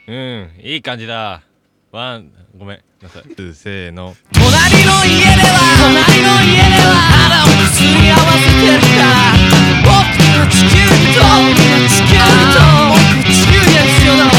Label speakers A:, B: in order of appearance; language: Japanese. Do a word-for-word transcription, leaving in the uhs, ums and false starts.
A: うん、いい感じだ。ワン、ごめんなさい。せーの。
B: 隣の家では隣の家では肌をくすり合わせてるから僕の地球儀と僕の地球儀と僕地球儀が必要だろ